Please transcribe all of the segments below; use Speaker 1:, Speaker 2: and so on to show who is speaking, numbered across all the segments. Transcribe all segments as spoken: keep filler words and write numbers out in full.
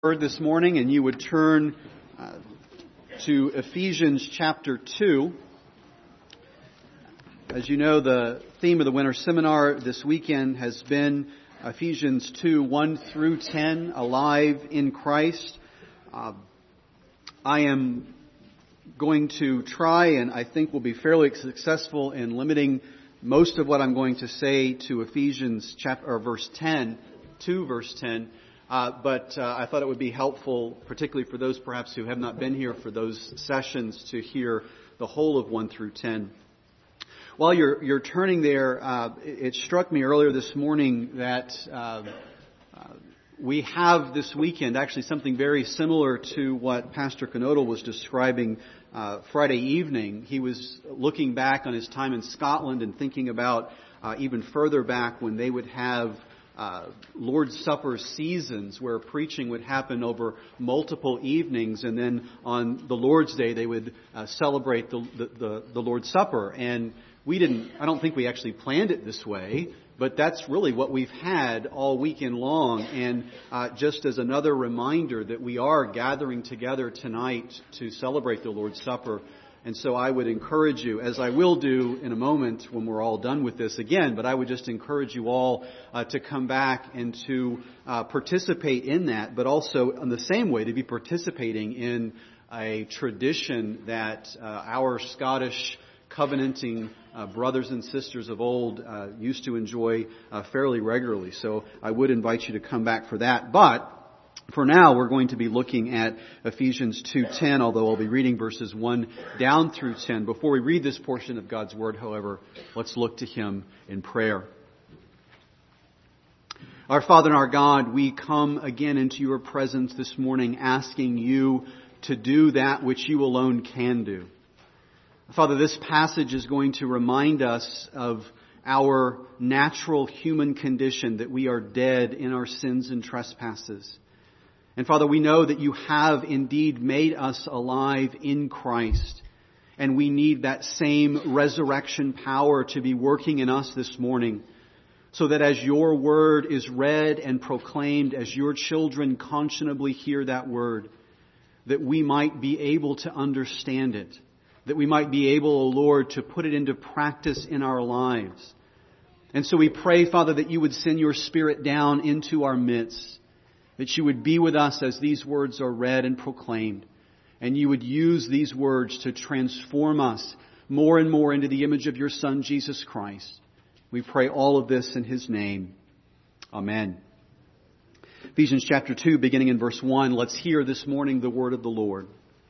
Speaker 1: Word this morning, and you would turn uh, to Ephesians chapter two. As you know, the theme of the winter seminar this weekend has been Ephesians two, one through ten, alive in Christ. Uh, I am going to try, and I think will be fairly successful in limiting most of what I'm going to say to Ephesians chapter or verse ten, to verse ten. Uh, but uh, I thought it would be helpful, particularly for those perhaps who have not been here for those sessions, to hear the whole of one through ten. While you're you're turning there, uh, it, it struck me earlier this morning that uh, uh, we have this weekend actually something very similar to what Pastor Knodel was describing uh, Friday evening. He was looking back on his time in Scotland and thinking about uh, even further back when they would have Uh, Lord's Supper seasons where preaching would happen over multiple evenings, and then on the Lord's Day they would uh, celebrate the, the, the, the Lord's Supper. And we didn't, I don't think we actually planned it this way, but that's really what we've had all weekend long. And uh, just as another reminder that we are gathering together tonight to celebrate the Lord's Supper. And so I would encourage you, as I will do in a moment when we're all done with this again, but I would just encourage you all uh, to come back and to uh, participate in that, but also in the same way to be participating in a tradition that uh, our Scottish covenanting uh, brothers and sisters of old uh, used to enjoy uh, fairly regularly. So I would invite you to come back for that. But for now, we're going to be looking at Ephesians two ten, although I'll be reading verses one down through ten. Before we read this portion of God's Word, however, let's look to Him in prayer. Our Father and our God, we come again into Your presence this morning asking You to do that which You alone can do. Father, this passage is going to remind us of our natural human condition, that we are dead in our sins and trespasses. And Father, we know that You have indeed made us alive in Christ. And we need that same resurrection power to be working in us this morning, so that as Your word is read and proclaimed, as Your children conscionably hear that word, that we might be able to understand it, that we might be able, O Lord, to put it into practice in our lives. And so we pray, Father, that You would send Your Spirit down into our midst, that You would be with us as these words are read and proclaimed, and You would use these words to transform us more and more into the image of Your Son, Jesus Christ. We pray all of this in His name. Amen. Ephesians chapter two, beginning in verse one, let's hear this morning the word of the Lord.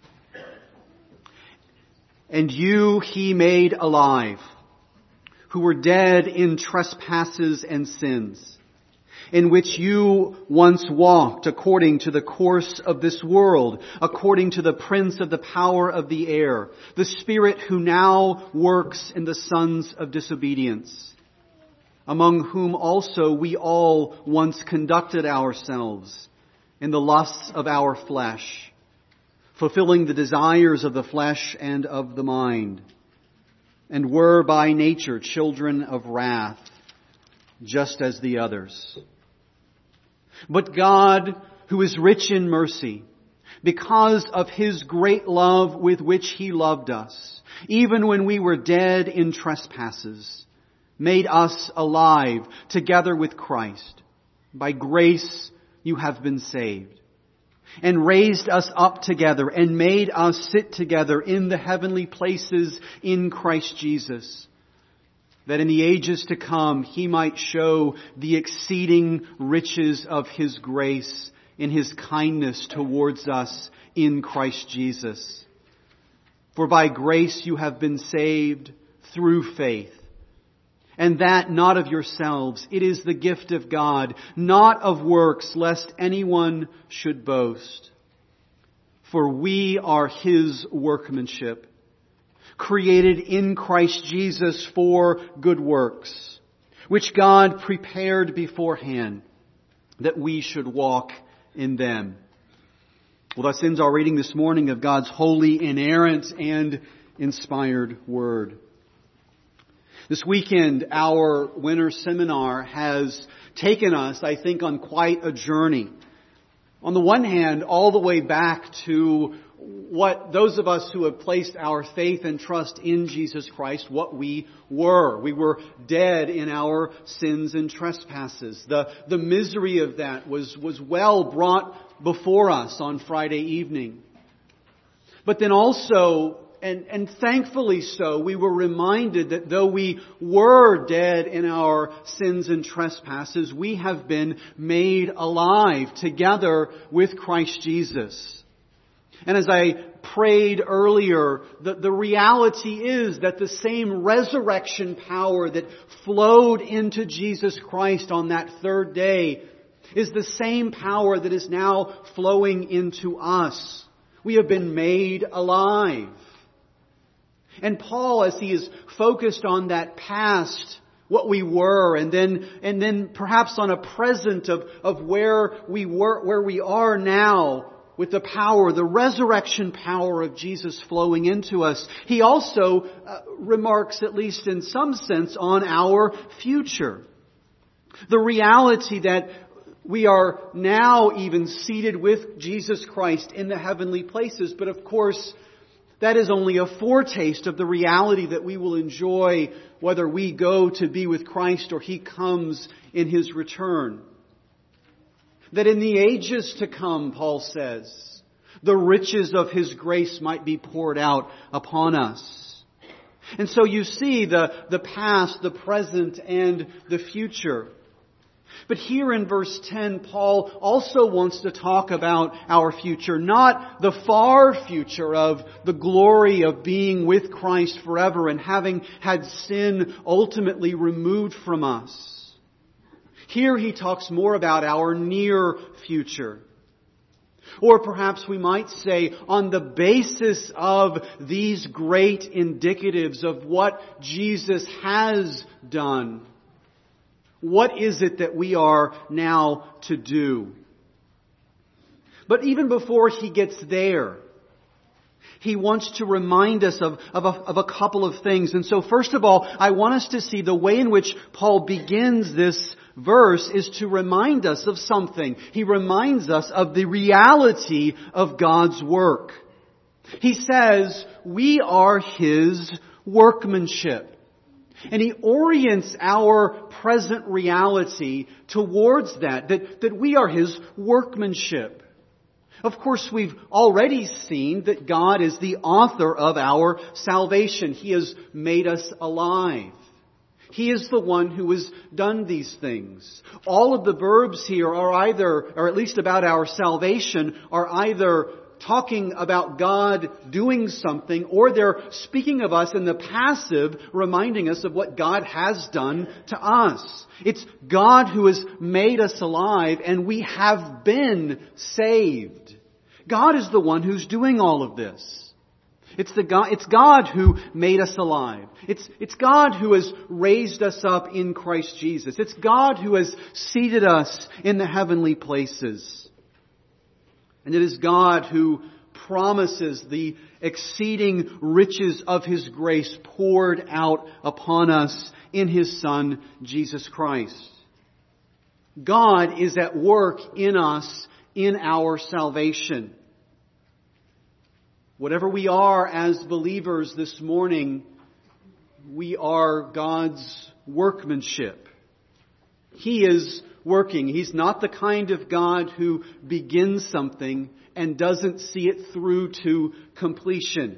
Speaker 1: And you He made alive, who were dead in trespasses and sins, in which you once walked according to the course of this world, according to the prince of the power of the air, the spirit who now works in the sons of disobedience, among whom also we all once conducted ourselves in the lusts of our flesh, fulfilling the desires of the flesh and of the mind, and were by nature children of wrath, just as the others. But God, who is rich in mercy, because of His great love with which He loved us, even when we were dead in trespasses, made us alive together with Christ. By grace you have been saved, and raised us up together and made us sit together in the heavenly places in Christ Jesus, that in the ages to come He might show the exceeding riches of His grace in His kindness towards us in Christ Jesus. For by grace you have been saved through faith, and that not of yourselves. It is the gift of God, not of works, lest anyone should boast. For we are His workmanship, created in Christ Jesus for good works, which God prepared beforehand that we should walk in them. Well, thus ends our reading this morning of God's holy, inerrant, and inspired Word. This weekend, our winter seminar has taken us, I think, on quite a journey On the one hand, all the way back to what those of us who have placed our faith and trust in Jesus Christ, what we were. We were dead in our sins and trespasses. The, the misery of that was, was well brought before us on Friday evening. But then also, and, and thankfully so, we were reminded that though we were dead in our sins and trespasses, we have been made alive together with Christ Jesus. And as I prayed earlier, the, the reality is that the same resurrection power that flowed into Jesus Christ on that third day is the same power that is now flowing into us. We have been made alive. And Paul, as he is focused on that past, what we were, and then and then perhaps on a present of, of where we were, where we are now, with the power, the resurrection power of Jesus flowing into us, he also uh, remarks, at least in some sense, on our future. The reality that we are now even seated with Jesus Christ in the heavenly places, but of course, that is only a foretaste of the reality that we will enjoy whether we go to be with Christ or He comes in His return. That in the ages to come, Paul says, the riches of His grace might be poured out upon us. And so you see the, the past, the present, and the future. But here in verse ten, Paul also wants to talk about our future, not the far future of the glory of being with Christ forever and having had sin ultimately removed from us. Here he talks more about our near future. Or perhaps we might say, on the basis of these great indicatives of what Jesus has done, what is it that we are now to do? But even before he gets there, he wants to remind us of, of, a, of a couple of things. And so first of all, I want us to see the way in which Paul begins this verse is to remind us of something. He reminds us of the reality of God's work. He says, we are His workmanship. And he orients our present reality towards that, that, that we are His workmanship. Of course, we've already seen that God is the author of our salvation. He has made us alive. He is the one who has done these things. All of the verbs here are either, or at least about our salvation, are either talking about God doing something, or they're speaking of us in the passive, reminding us of what God has done to us. It's God who has made us alive, and we have been saved. God is the one who's doing all of this. It's the God, it's God who made us alive. It's, it's God who has raised us up in Christ Jesus. It's God who has seated us in the heavenly places. And it is God who promises the exceeding riches of His grace poured out upon us in His Son, Jesus Christ. God is at work in us in our salvation. Whatever we are as believers this morning, we are God's workmanship. He is working. He's not the kind of God who begins something and doesn't see it through to completion.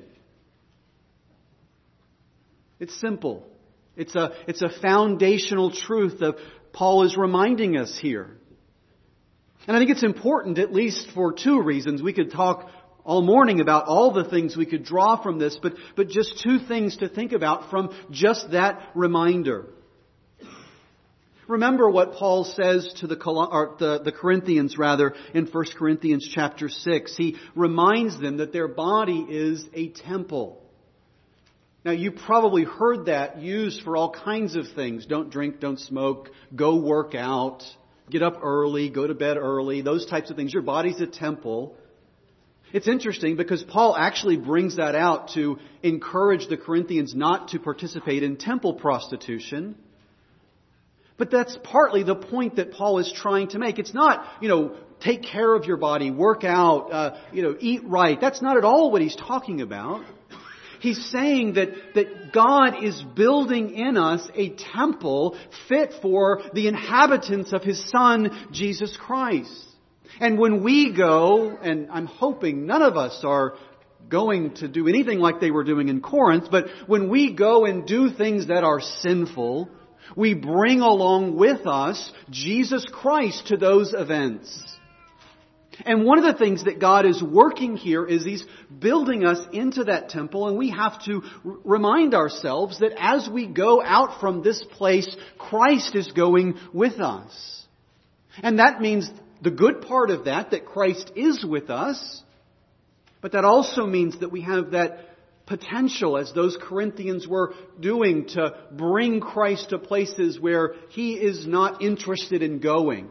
Speaker 1: It's simple. It's a, it's a foundational truth that Paul is reminding us here. And I think it's important at least for two reasons. We could talk all morning about all the things we could draw from this, but, but just two things to think about from just that reminder. Remember what Paul says to the, or the, the Corinthians rather in First Corinthians chapter six. He reminds them that their body is a temple. Now you probably heard that used for all kinds of things. Don't drink, don't smoke, go work out, get up early, go to bed early, those types of things. Your body's a temple. It's interesting because Paul actually brings that out to encourage the Corinthians not to participate in temple prostitution. But that's partly the point that Paul is trying to make. It's not, you know, take care of your body, work out, uh, you know, eat right. That's not at all what he's talking about. He's saying that, that God is building in us a temple fit for the inhabitants of His Son, Jesus Christ. And when we go, and I'm hoping none of us are going to do anything like they were doing in Corinth, but when we go and do things that are sinful, we bring along with us Jesus Christ to those events. And one of the things that God is working here is He's building us into that temple, and we have to r- remind ourselves that as we go out from this place, Christ is going with us. And that means the good part of that, that Christ is with us, but that also means that we have that potential, as those Corinthians were doing, to bring Christ to places where He is not interested in going.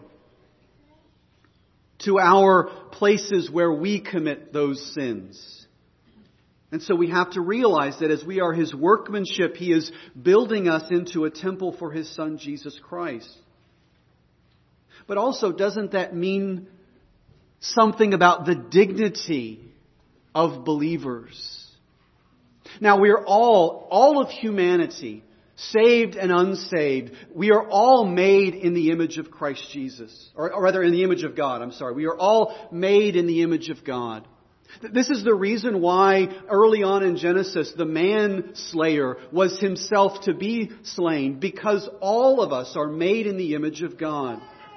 Speaker 1: To our places where we commit those sins. And so we have to realize that as we are His workmanship, He is building us into a temple for His Son, Jesus Christ. But also, doesn't that mean something about the dignity of believers? Now, we are all, all of humanity, saved and unsaved, we are all made in the image of Christ Jesus. Or, or rather, in the image of God, I'm sorry. We are all made in the image of God. This is the reason why early on in Genesis, the man-slayer was himself to be slain, because all of us are made in the image of God.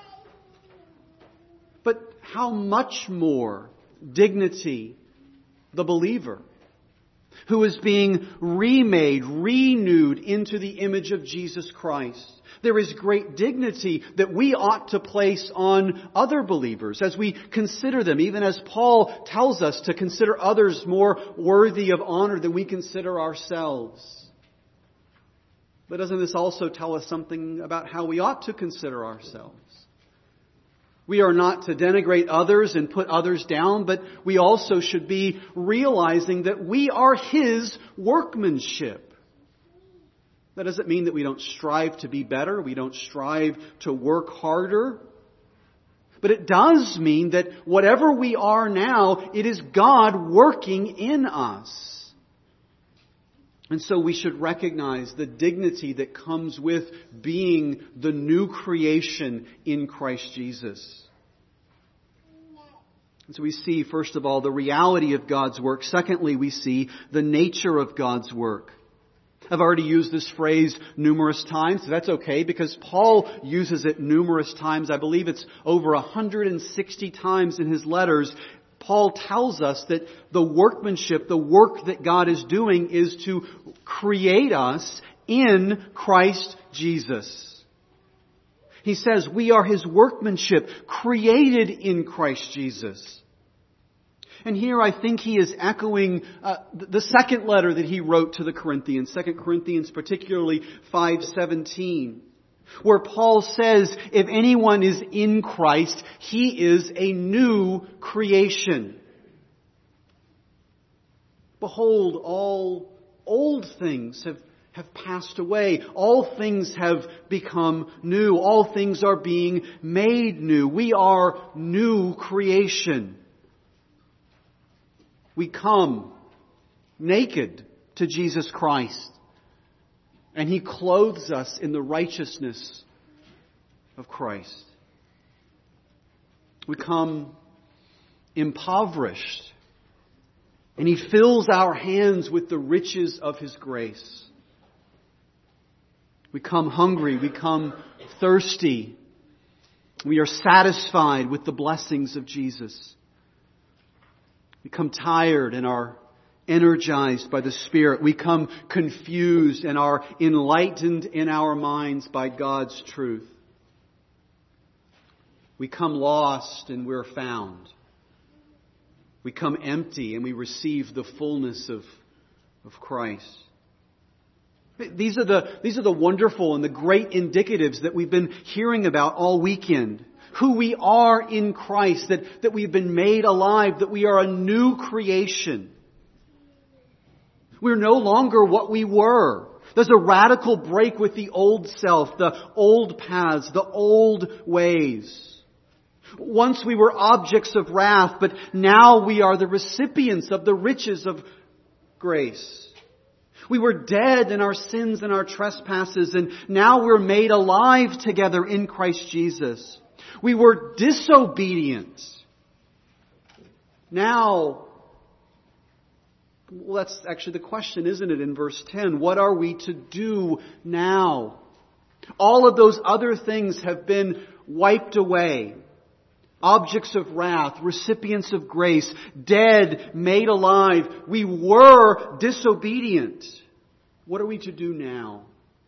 Speaker 1: But how much more dignity the believer, who is being remade, renewed into the image of Jesus Christ. There is great dignity that we ought to place on other believers as we consider them, even as Paul tells us to consider others more worthy of honor than we consider ourselves. But doesn't this also tell us something about how we ought to consider ourselves? We are not to denigrate others and put others down, but we also should be realizing that we are His workmanship. That doesn't mean that we don't strive to be better, we don't strive to work harder. But it does mean that whatever we are now, it is God working in us. And so we should recognize the dignity that comes with being the new creation in Christ Jesus. And so we see, first of all, the reality of God's work. Secondly, we see the nature of God's work. I've already used this phrase numerous times. That's okay, because Paul uses it numerous times. I believe it's over one hundred sixty times in his letters. Paul tells us that the workmanship, the work that God is doing, is to create us in Christ Jesus. He says we are His workmanship, created in Christ Jesus. And here I think he is echoing uh, the second letter that he wrote to the Corinthians, Second Corinthians, particularly five seventeen. Where Paul says, if anyone is in Christ, he is a new creation. Behold, all old things have, have passed away. All things have become new. All things are being made new. We are new creation. We come naked to Jesus Christ. And He clothes us in the righteousness of Christ. We come impoverished. And He fills our hands with the riches of His grace. We come hungry. We come thirsty. We are satisfied with the blessings of Jesus. We come tired and are energized by the Spirit. We come confused and are enlightened in our minds by God's truth. We come lost and we're found. We come empty and we receive the fullness of, of Christ. These are the, these are the wonderful and the great indicatives that we've been hearing about all weekend. Who we are in Christ, that, that we've been made alive, that we are a new creation. We're no longer what we were. There's a radical break with the old self, the old paths, the old ways. Once we were objects of wrath, but now we are the recipients of the riches of grace. We were dead in our sins and our trespasses, and now we're made alive together in Christ Jesus. We were disobedient. Now, well, that's actually the question, isn't it, in verse ten? What are we to do now? All of those other things have been wiped away. Objects of wrath, recipients of grace, dead, made alive. We were disobedient. What are we to do now?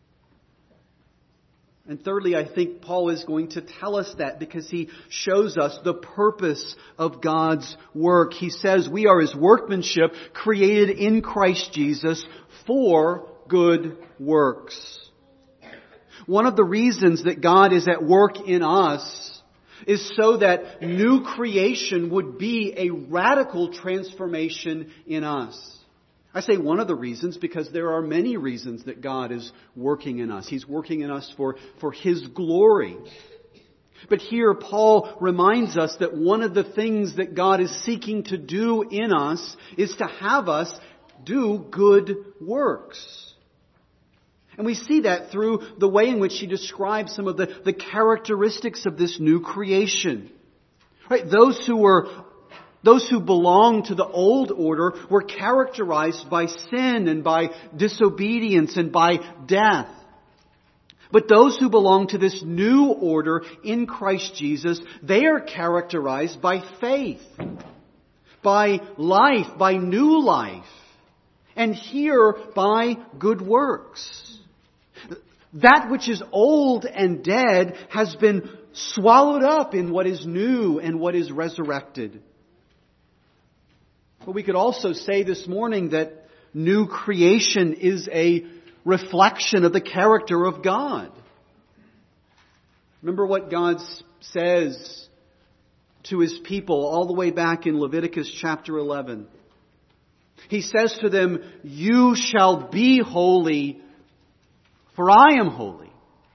Speaker 1: And thirdly, I think Paul is going to tell us that because he shows us the purpose of God's work. He says we are His workmanship created in Christ Jesus for good works. One of the reasons that God is at work in us is so that new creation would be a radical transformation in us. I say one of the reasons because there are many reasons that God is working in us. He's working in us for, for His glory. But here Paul reminds us that one of the things that God is seeking to do in us is to have us do good works. And we see that through the way in which he describes some of the, the characteristics of this new creation. Right? Those who were, those who belonged to the old order were characterized by sin and by disobedience and by death. But those who belong to this new order in Christ Jesus, they are characterized by faith, by life, by new life, and here by good works. That which is old and dead has been swallowed up in what is new and what is resurrected. But we could also say this morning that new creation is a reflection of the character of God. Remember what God says to His people all the way back in Leviticus chapter eleven. He says to them, "You shall be holy, for I am holy."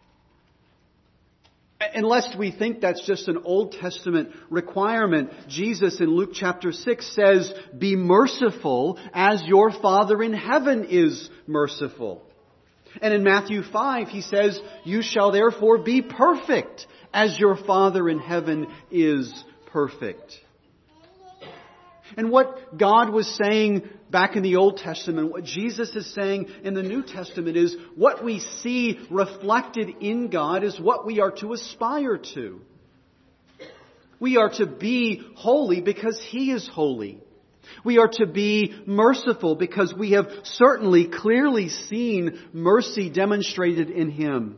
Speaker 1: And lest we think that's just an Old Testament requirement, Jesus in Luke chapter six says, "Be merciful as your Father in heaven is merciful." And in Matthew five, He says, "You shall therefore be perfect as your Father in heaven is perfect." And what God was saying back in the Old Testament, what Jesus is saying in the New Testament is what we see reflected in God is what we are to aspire to. We are to be holy because He is holy. We are to be merciful because we have certainly clearly seen mercy demonstrated in Him.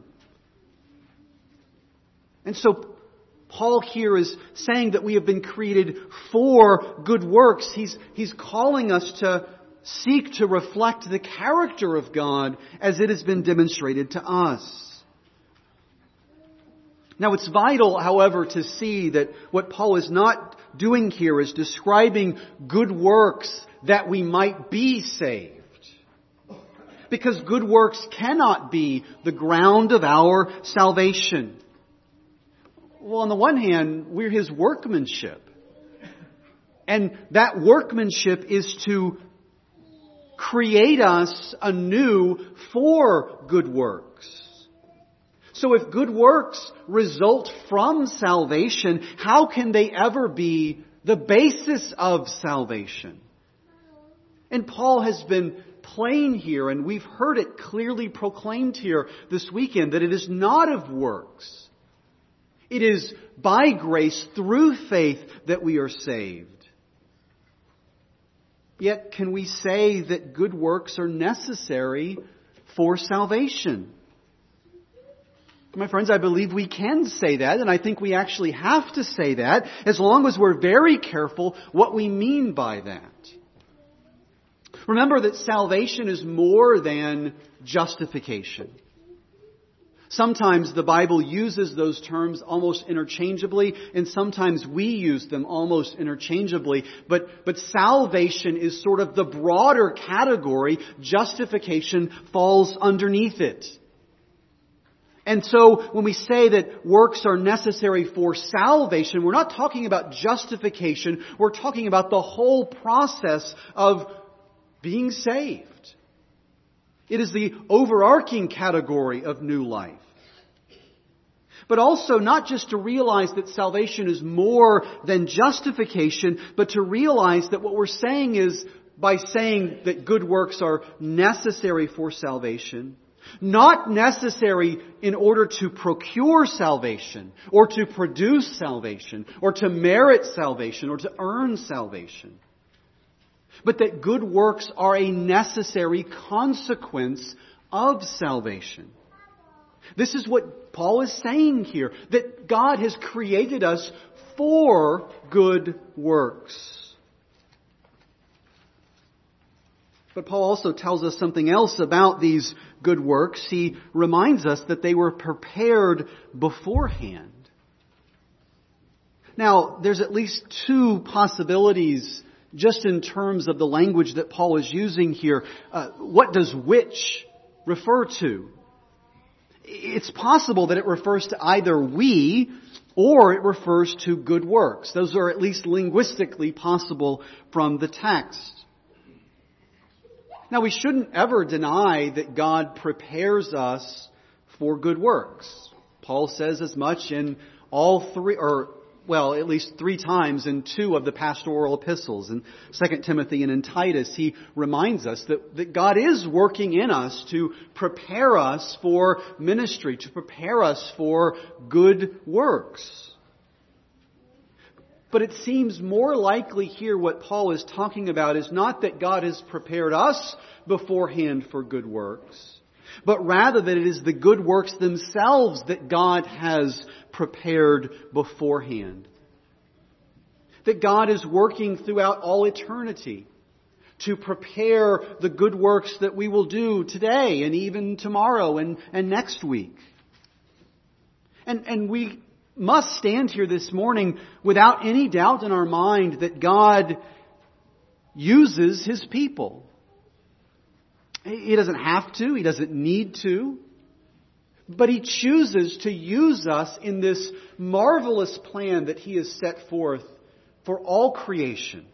Speaker 1: And so Paul here is saying that we have been created for good works. He's, he's calling us to seek to reflect the character of God as it has been demonstrated to us. Now it's vital, however, to see that what Paul is not doing here is describing good works that we might be saved. Because good works cannot be the ground of our salvation. Well, on the one hand, we're His workmanship. And that workmanship is to create us anew for good works. So if good works result from salvation, how can they ever be the basis of salvation? And Paul has been plain here, and we've heard it clearly proclaimed here this weekend, that it is not of works. It is by grace through faith that we are saved. Yet can we say that good works are necessary for salvation? My friends, I believe we can say that, and I think we actually have to say that, as long as we're very careful what we mean by that. Remember that salvation is more than justification. Sometimes the Bible uses those terms almost interchangeably, and sometimes we use them almost interchangeably. But, but salvation is sort of the broader category. Justification falls underneath it. And so when we say that works are necessary for salvation, we're not talking about justification. We're talking about the whole process of being saved. It is the overarching category of new life. But also not just to realize that salvation is more than justification, but to realize that what we're saying is, by saying that good works are necessary for salvation, not necessary in order to procure salvation, or to produce salvation, or to merit salvation, or to earn salvation, but that good works are a necessary consequence of salvation. This is what Paul is saying here, that God has created us for good works. But Paul also tells us something else about these good works. He reminds us that they were prepared beforehand. Now, there's at least two possibilities just in terms of the language that Paul is using here. Uh, what does which refer to? It's possible that it refers to either we or it refers to good works. Those are at least linguistically possible from the text. Now, we shouldn't ever deny that God prepares us for good works. Paul says as much in all three, or well, at least three times in two of the pastoral epistles, in Second Timothy and in Titus. He reminds us that, that God is working in us to prepare us for ministry, to prepare us for good works. But it seems more likely here what Paul is talking about is not that God has prepared us beforehand for good works, but rather that it is the good works themselves that God has prepared beforehand. That God is working throughout all eternity to prepare the good works that we will do today and even tomorrow and, and next week. And, and we must stand here this morning without any doubt in our mind that God uses His people. He doesn't have to. He doesn't need to. But He chooses to use us in this marvelous plan that He has set forth for all creation.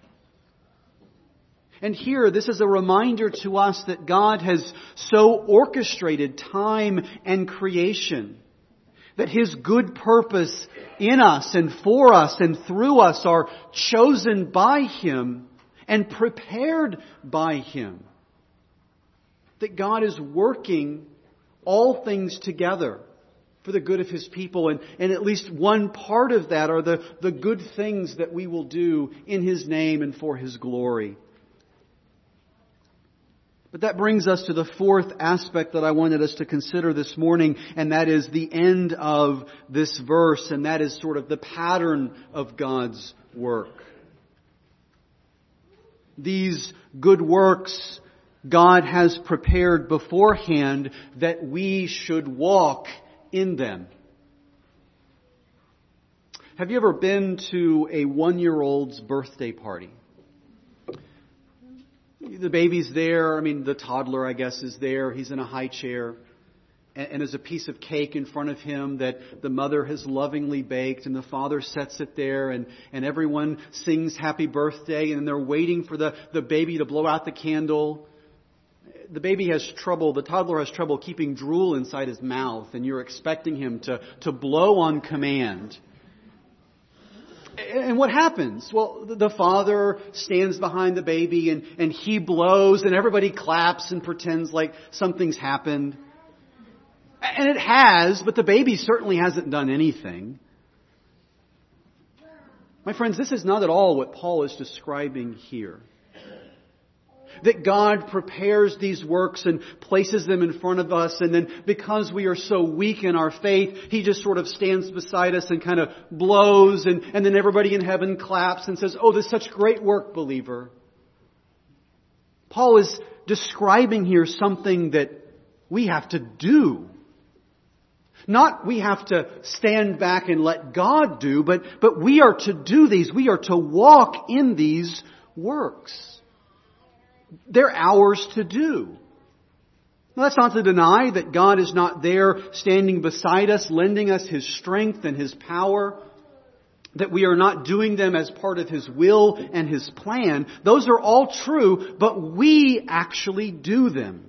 Speaker 1: And here, this is a reminder to us that God has so orchestrated time and creation that His good purpose in us and for us and through us are chosen by Him and prepared by Him. That God is working all things together for the good of His people. And, and at least one part of that are the, the good things that we will do in His name and for His glory. But that brings us to the fourth aspect that I wanted us to consider this morning, and that is the end of this verse, and that is sort of the pattern of God's work. These good works God has prepared beforehand that we should walk in them. Have you ever been to a one-year-old's birthday party? The baby's there, I mean the toddler I guess is there, he's in a high chair, and, and there's a piece of cake in front of him that the mother has lovingly baked, and the father sets it there, and, and everyone sings happy birthday, and they're waiting for the, the baby to blow out the candle. The baby has trouble, the toddler has trouble keeping drool inside his mouth, and you're expecting him to, to blow on command. And what happens? Well, the father stands behind the baby and, and he blows and everybody claps and pretends like something's happened. And it has, but the baby certainly hasn't done anything. My friends, this is not at all what Paul is describing here. That God prepares these works and places them in front of us, and then because we are so weak in our faith, He just sort of stands beside us and kind of blows, and, and then everybody in heaven claps and says, "Oh, this is such great work, believer." Paul is describing here something that we have to do. Not we have to stand back and let God do, but, but we are to do these. We are to walk in these works. They're ours to do. Now, that's not to deny that God is not there standing beside us, lending us His strength and His power, that we are not doing them as part of His will and His plan. Those are all true, but we actually do them.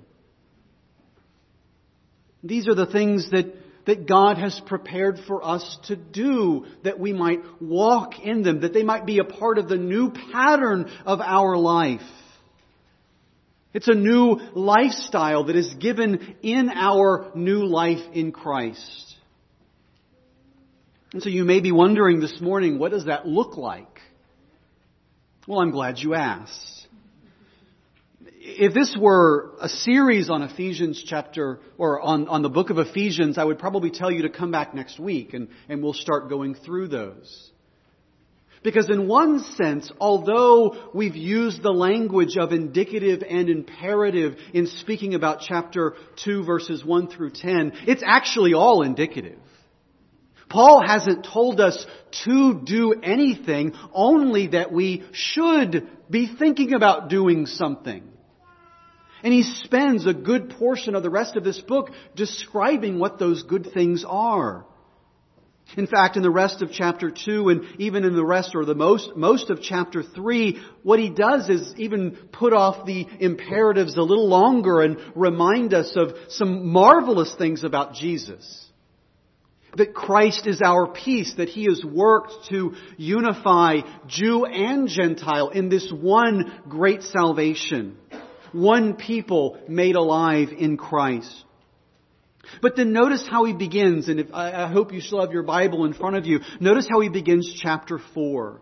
Speaker 1: These are the things that that God has prepared for us to do, that we might walk in them, that they might be a part of the new pattern of our life. It's a new lifestyle that is given in our new life in Christ. And so you may be wondering this morning, what does that look like? Well, I'm glad you asked. If this were a series on Ephesians chapter, or on, on the book of Ephesians, I would probably tell you to come back next week and, and we'll start going through those. Because in one sense, although we've used the language of indicative and imperative in speaking about chapter two verses one through ten, it's actually all indicative. Paul hasn't told us to do anything, only that we should be thinking about doing something. And he spends a good portion of the rest of this book describing what those good things are. In fact, in the rest of chapter two and even in the rest or the most, most of chapter three, what he does is even put off the imperatives a little longer and remind us of some marvelous things about Jesus. That Christ is our peace, that He has worked to unify Jew and Gentile in this one great salvation. One people made alive in Christ. But then notice how he begins, and if, I, I hope you still have your Bible in front of you. Notice how he begins chapter four.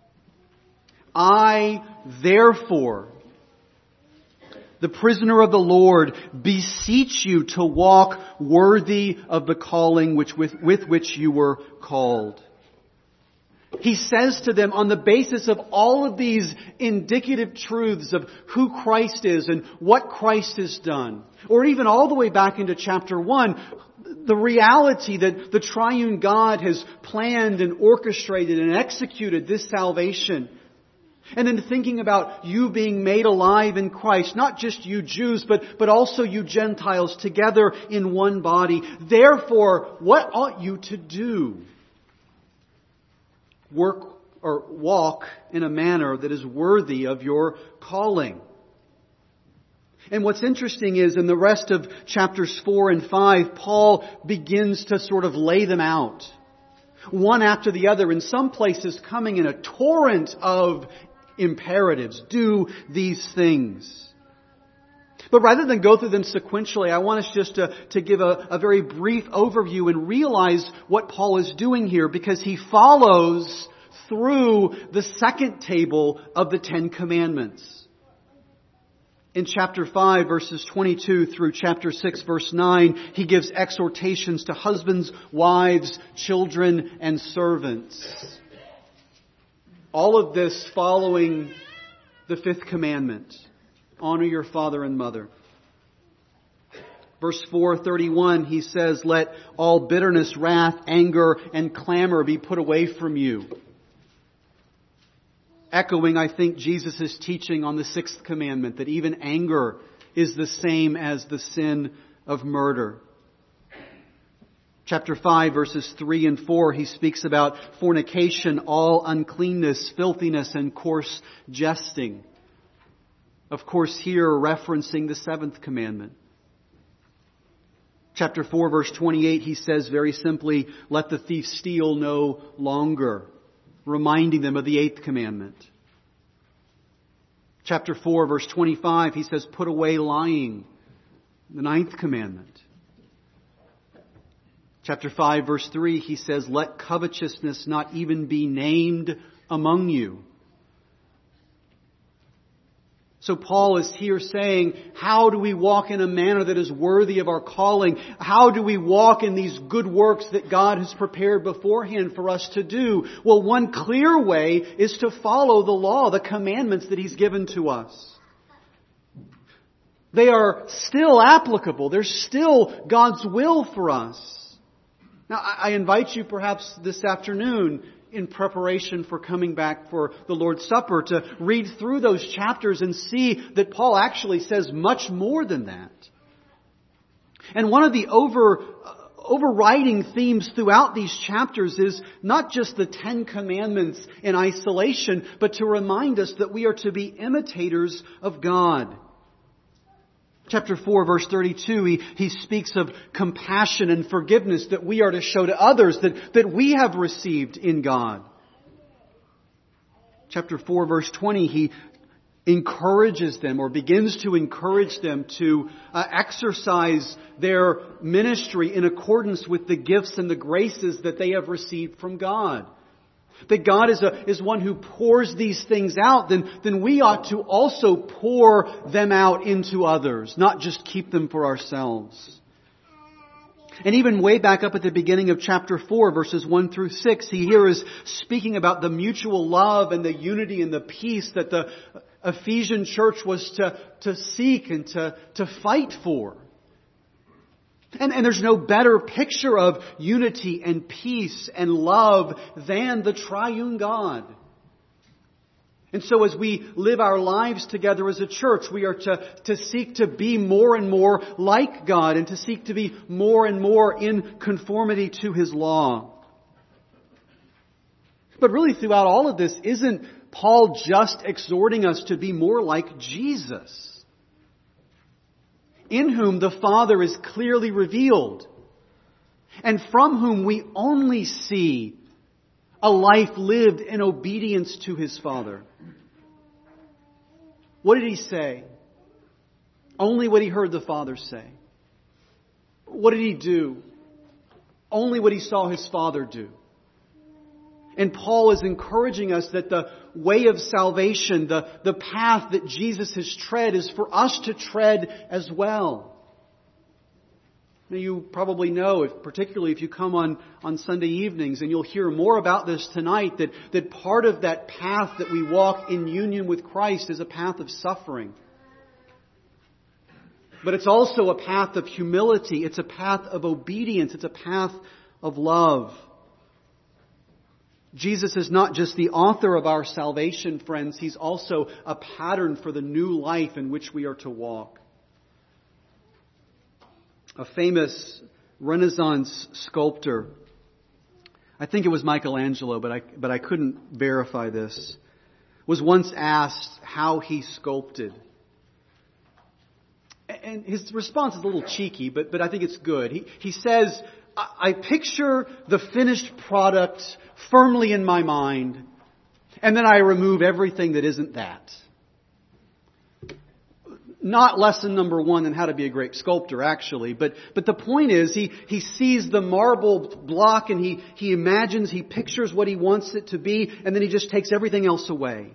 Speaker 1: I, therefore, the prisoner of the Lord, beseech you to walk worthy of the calling which with, with which you were called. He says to them, on the basis of all of these indicative truths of who Christ is and what Christ has done, or even all the way back into chapter one, the reality that the triune God has planned and orchestrated and executed this salvation. And then thinking about you being made alive in Christ, not just you Jews, but, but also you Gentiles together in one body. Therefore, what ought you to do? Work or walk in a manner that is worthy of your calling. And what's interesting is in the rest of chapters four and five, Paul begins to sort of lay them out. One after the other, in some places coming in a torrent of imperatives. Do these things. But rather than go through them sequentially, I want us just to, to give a, a very brief overview and realize what Paul is doing here, because he follows through the second table of the Ten Commandments. In chapter five, verses twenty-two through chapter six, verse nine, he gives exhortations to husbands, wives, children, and servants. All of this following the fifth commandment. Honor your father and mother. Verse four thirty-one, he says, let all bitterness, wrath, anger, and clamor be put away from you. Echoing, I think, Jesus' teaching on the sixth commandment, that even anger is the same as the sin of murder. Chapter five, verses three and four, he speaks about fornication, all uncleanness, filthiness, and coarse jesting. Of course, here referencing the seventh commandment. Chapter four, verse twenty-eight, he says very simply, let the thief steal no longer, reminding them of the eighth commandment. Chapter four, verse twenty-five, he says, put away lying, the ninth commandment. Chapter five, verse three, he says, let covetousness not even be named among you. So Paul is here saying, how do we walk in a manner that is worthy of our calling? How do we walk in these good works that God has prepared beforehand for us to do? Well, one clear way is to follow the law, the commandments that He's given to us. They are still applicable. They're still God's will for us. Now, I invite you perhaps this afternoon, in preparation for coming back for the Lord's Supper, to read through those chapters and see that Paul actually says much more than that. And one of the over, uh, overriding themes throughout these chapters is not just the Ten Commandments in isolation, but to remind us that we are to be imitators of God. Chapter four, verse thirty-two, he, he speaks of compassion and forgiveness that we are to show to others, that, that we have received in God. Chapter four, verse twenty, he encourages them or begins to encourage them to uh, exercise their ministry in accordance with the gifts and the graces that they have received from God. That God is a, is one who pours these things out, then, then we ought to also pour them out into others, not just keep them for ourselves. And even way back up at the beginning of chapter four, verses one through six, he here is speaking about the mutual love and the unity and the peace that the Ephesian church was to, to seek and to, to fight for. And, and there's no better picture of unity and peace and love than the triune God. And so as we live our lives together as a church, we are to, to seek to be more and more like God and to seek to be more and more in conformity to His law. But really throughout all of this, isn't Paul just exhorting us to be more like Jesus, in whom the Father is clearly revealed, and from whom we only see a life lived in obedience to His Father? What did He say? Only what He heard the Father say. What did He do? Only what He saw His Father do. And Paul is encouraging us that the way of salvation, the, the path that Jesus has tread, is for us to tread as well. Now, you probably know, if, particularly if you come on, on Sunday evenings, and you'll hear more about this tonight, that, that part of that path that we walk in union with Christ is a path of suffering. But it's also a path of humility. It's a path of obedience. It's a path of love. Jesus is not just the author of our salvation, friends. He's also a pattern for the new life in which we are to walk. A famous Renaissance sculptor, I think it was Michelangelo, but I, but I couldn't verify this, was once asked how he sculpted. And his response is a little cheeky, but, but I think it's good. He, he says, I picture the finished product firmly in my mind, and then I remove everything that isn't that. Not lesson number one in how to be a great sculptor, actually, but but the point is, he, he sees the marble block and he, he imagines, he pictures what he wants it to be, and then he just takes everything else away.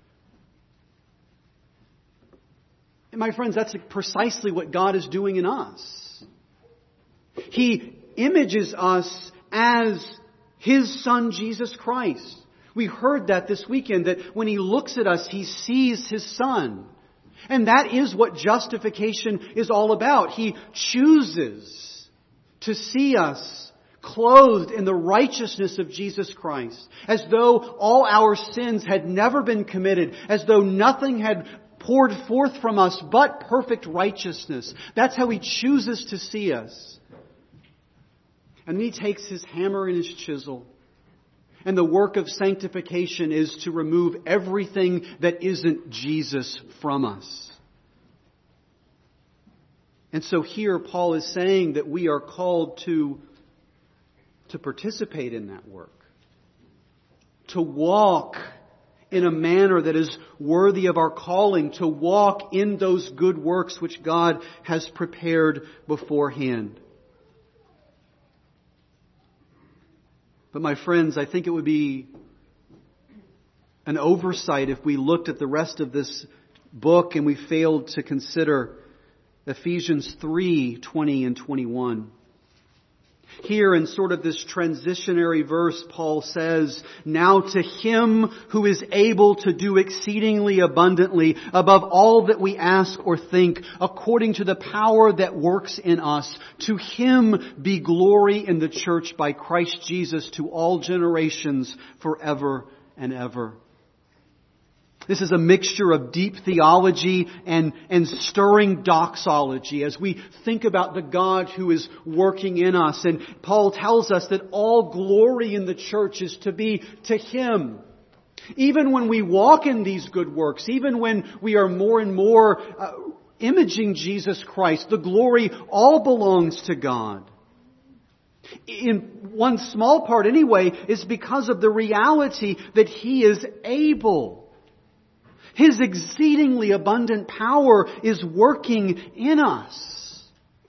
Speaker 1: And my friends, that's precisely what God is doing in us. He images us as His Son, Jesus Christ. We heard that this weekend, that when He looks at us, He sees His Son. And that is what justification is all about. He chooses to see us clothed in the righteousness of Jesus Christ, as though all our sins had never been committed, as though nothing had poured forth from us but perfect righteousness. That's how He chooses to see us. And then He takes His hammer and His chisel. And the work of sanctification is to remove everything that isn't Jesus from us. And so here Paul is saying that we are called to, to participate in that work. To walk in a manner that is worthy of our calling. To walk in those good works which God has prepared beforehand. But my friends, I think it would be an oversight if we looked at the rest of this book and we failed to consider Ephesians three, twenty and twenty-one. Here in sort of this transitionary verse, Paul says, "Now to Him who is able to do exceedingly abundantly above all that we ask or think, according to the power that works in us, to Him be glory in the church by Christ Jesus to all generations forever and ever." This is a mixture of deep theology and, and stirring doxology as we think about the God who is working in us. And Paul tells us that all glory in the church is to be to Him. Even when we walk in these good works, even when we are more and more uh, imaging Jesus Christ, the glory all belongs to God. In one small part anyway, is because of the reality that He is able. His exceedingly abundant power is working in us.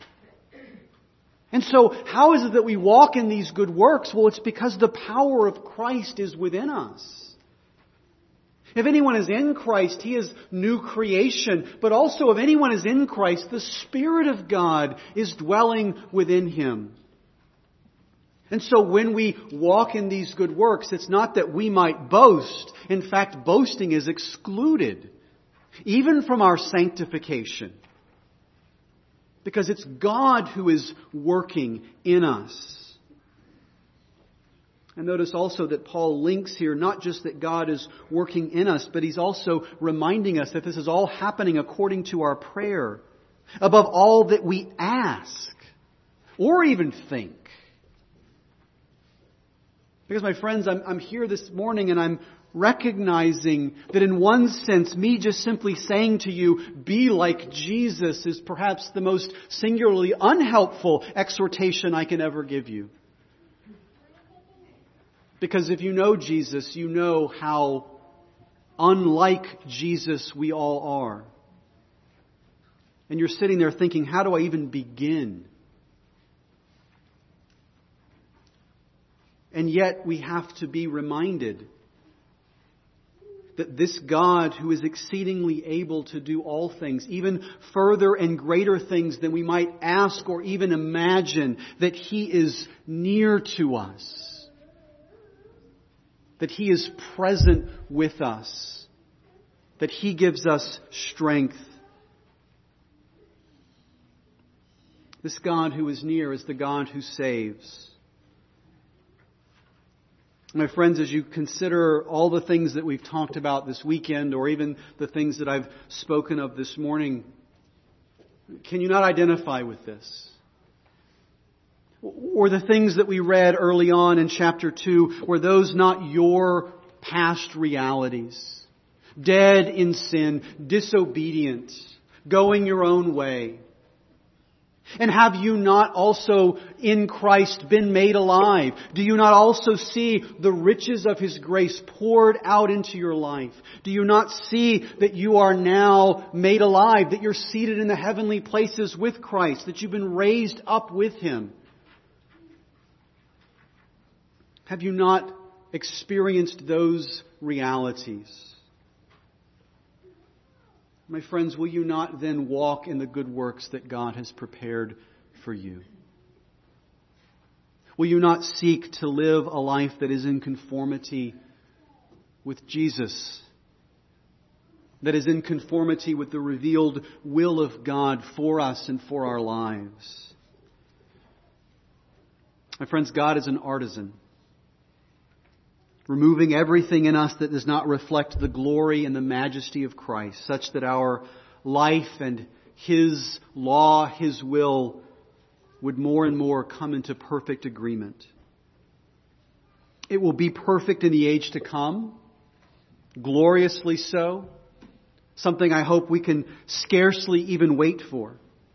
Speaker 1: And so, how is it that we walk in these good works? Well, it's because the power of Christ is within us. If anyone is in Christ, he is new creation. But also, if anyone is in Christ, the Spirit of God is dwelling within him. And so when we walk in these good works, it's not that we might boast. In fact, boasting is excluded, even from our sanctification. Because it's God who is working in us. And notice also that Paul links here not just that God is working in us, but he's also reminding us that this is all happening according to our prayer, above all that we ask or even think. Because, my friends, I'm, I'm here this morning and I'm recognizing that in one sense, me just simply saying to you, be like Jesus, is perhaps the most singularly unhelpful exhortation I can ever give you. Because if you know Jesus, you know how unlike Jesus we all are. And you're sitting there thinking, how do I even begin? And yet we have to be reminded that this God who is exceedingly able to do all things, even further and greater things than we might ask or even imagine, that He is near to us. That He is present with us. That He gives us strength. This God who is near is the God who saves. My friends, as you consider all the things that we've talked about this weekend, or even the things that I've spoken of this morning, can you not identify with this? Or the things that we read early on in chapter two, were those not your past realities? Dead in sin, disobedient, going your own way. And have you not also in Christ been made alive? Do you not also see the riches of His grace poured out into your life? Do you not see that you are now made alive, that you're seated in the heavenly places with Christ, that you've been raised up with Him? Have you not experienced those realities? My friends, will you not then walk in the good works that God has prepared for you? Will you not seek to live a life that is in conformity with Jesus? That is in conformity with the revealed will of God for us and for our lives? My friends, God is an artisan, removing everything in us that does not reflect the glory and the majesty of Christ, such that our life and His law, His will, would more and more come into perfect agreement. It will be perfect in the age to come, gloriously so, something I hope we can scarcely even wait for.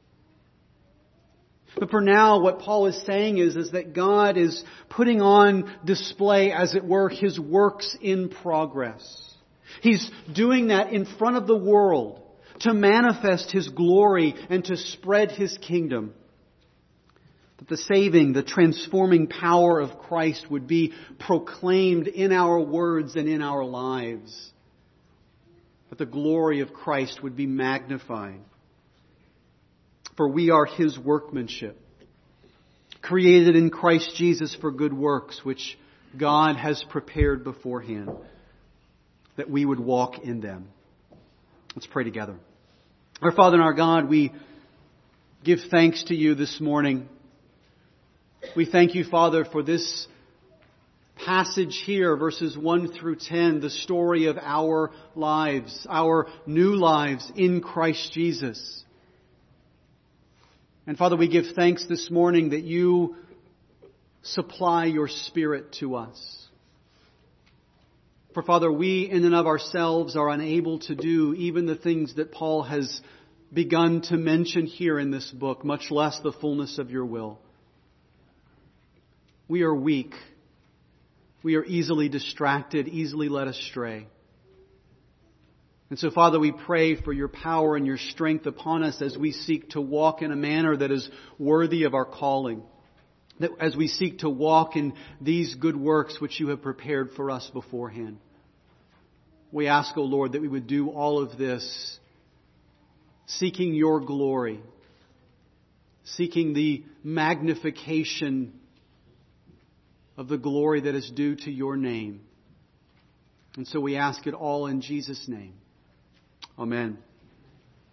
Speaker 1: But for now, what Paul is saying is, is that God is putting on display, as it were, His works in progress. He's doing that in front of the world to manifest His glory and to spread His kingdom. That the saving, the transforming power of Christ would be proclaimed in our words and in our lives. That the glory of Christ would be magnified. For we are His workmanship, created in Christ Jesus for good works, which God has prepared beforehand, that we would walk in them. Let's pray together. Our Father and our God, we give thanks to you this morning. We thank you, Father, for this passage here, verses one through ten, the story of our lives, our new lives in Christ Jesus. And Father, we give thanks this morning that you supply your Spirit to us. For Father, we in and of ourselves are unable to do even the things that Paul has begun to mention here in this book, much less the fullness of your will. We are weak. We are easily distracted, easily led astray. And so, Father, we pray for your power and your strength upon us as we seek to walk in a manner that is worthy of our calling. That as we seek to walk in these good works which you have prepared for us beforehand. We ask, O Lord, that we would do all of this seeking your glory, seeking the magnification of the glory that is due to your name. And so we ask it all in Jesus' name. Amen.